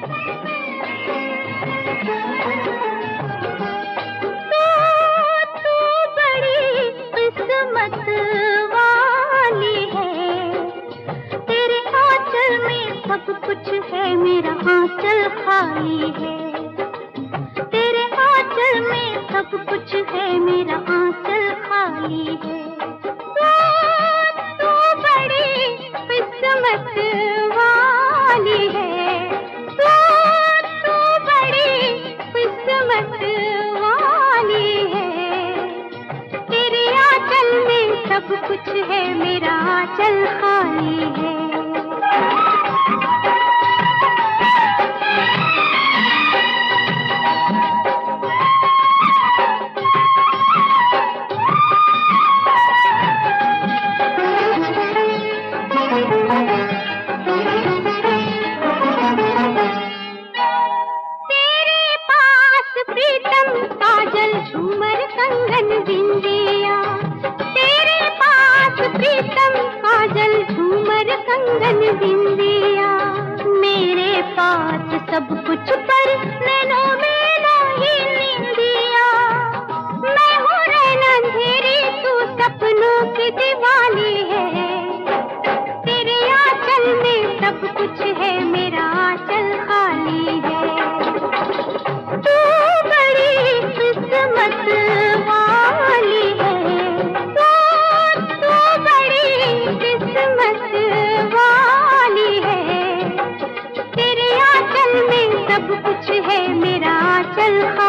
सब कुछ है, मेरा आंचल खाली है। तेरे आंचल में सब कुछ है, मेरा आंचल खाली है। तू बड़ी किस्मत वाली है, तू बड़ी किस्मत वाली है। तेरे आंचल में सब कुछ है, मेरा आंचल खाली है। काजल झूमर कंगन बिंदिया, तेरे पास प्रीतम काजल झूमर कंगन बिंदिया। मेरे पास सब कुछ पर नैनों में नहीं निंदिया। मैं हूँ रैन अंधेरी, तू सपनों की दीवानी है। तेरे आंचल में सब कुछ है, मेरा आंचल खाली है। किस्मत वाली है, तू बड़ी किस्मत वाली है। तेरे आंचल में सब कुछ है, मेरा आंचल